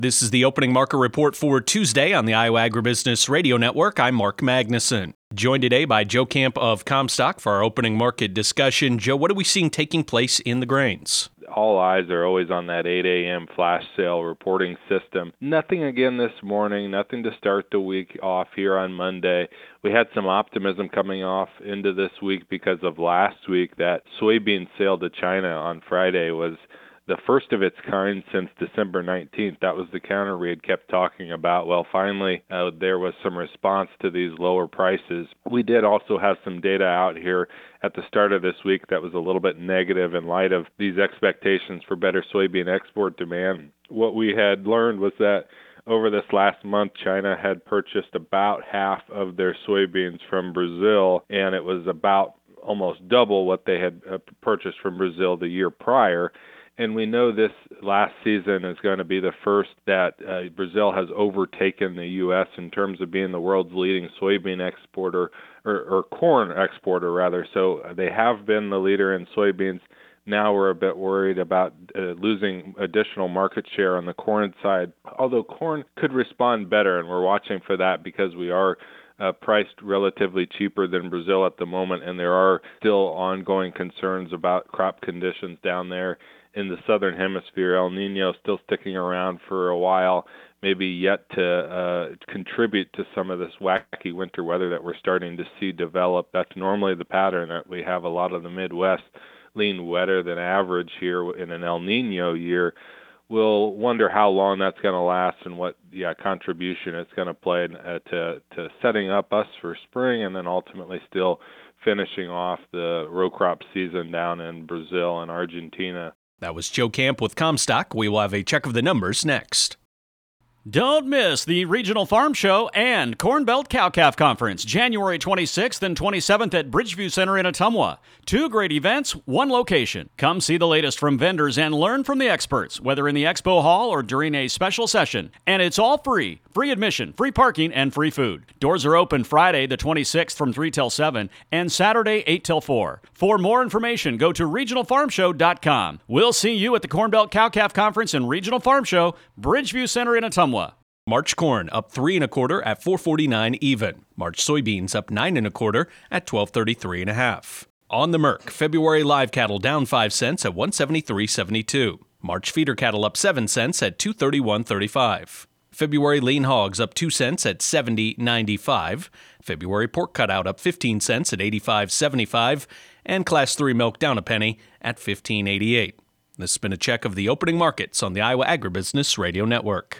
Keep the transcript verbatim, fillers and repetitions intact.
This is the opening market report for Tuesday on the Iowa Agribusiness Radio Network. I'm Mark Magnuson. Joined today by Joe Camp of Comstock for our opening market discussion. Joe, what are we seeing taking place in the grains? All eyes are always on that eight a.m. flash sale reporting system. Nothing again this morning, nothing to start the week off here on Monday. We had some optimism coming off into this week because of last week. That soybean sale to China on Friday was the first of its kind since December nineteenth. That was the counter we had kept talking about. Well, finally, uh, there was some response to these lower prices. We did also have some data out here at the start of this week that was a little bit negative in light of these expectations for better soybean export demand. What we had learned was that over this last month, China had purchased about half of their soybeans from Brazil, and it was about almost double what they had uh, purchased from Brazil the year prior. And we know this last season is going to be the first that uh, Brazil has overtaken the U S in terms of being the world's leading soybean exporter, or, or corn exporter, rather. So they have been the leader in soybeans. Now we're a bit worried about uh, losing additional market share on the corn side, although corn could respond better, and we're watching for that because we are Uh, priced relatively cheaper than Brazil at the moment, and there are still ongoing concerns about crop conditions down there in the southern hemisphere. El Nino still sticking around for a while, maybe yet to uh, contribute to some of this wacky winter weather that we're starting to see develop. That's normally the pattern, that we have a lot of the Midwest lean wetter than average here in an El Nino year. We'll wonder how long that's going to last and what yeah contribution it's going to play uh, to to setting up us for spring, and then ultimately still finishing off the row crop season down in Brazil and Argentina. That was Joe Camp with Comstock. We will have a check of the numbers next. Don't miss the Regional Farm Show and Corn Belt Cow-Calf Conference, January twenty-sixth and twenty-seventh at Bridgeview Center in Ottumwa. Two great events, one location. Come see the latest from vendors and learn from the experts, whether in the expo hall or during a special session. And it's all free. Free admission, free parking, and free food. Doors are open Friday the twenty-sixth from three till seven and Saturday eight till four. For more information, go to regional farm show dot com. We'll see you at the Corn Belt Cow-Calf Conference and Regional Farm Show, Bridgeview Center in Ottumwa. March corn up three and a quarter at four forty-nine even. March soybeans up nine and a quarter at twelve thirty-three and a half. On the Merc, February live cattle down five cents at one seventy-three seventy-two. March feeder cattle up seven cents at two thirty-one thirty-five. February lean hogs up two cents at seventy ninety-five. February pork cutout up fifteen cents at eighty-five seventy-five. And Class three milk down a penny at fifteen eighty-eight. This has been a check of the opening markets on the Iowa Agribusiness Radio Network.